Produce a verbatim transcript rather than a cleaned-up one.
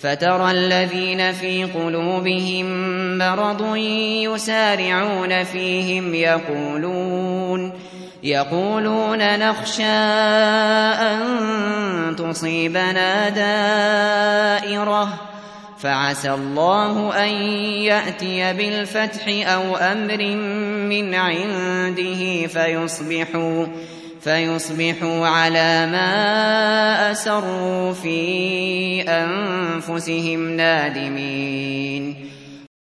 فترى الذين في قلوبهم مرض يسارعون فيهم يقولون يقولون نخشى أن تصيبنا دائرة فعسى الله أن يأتي بالفتح أو أمر من عنده فيصبحوا فيصبحوا على ما أسروا في أنفسهم نادمين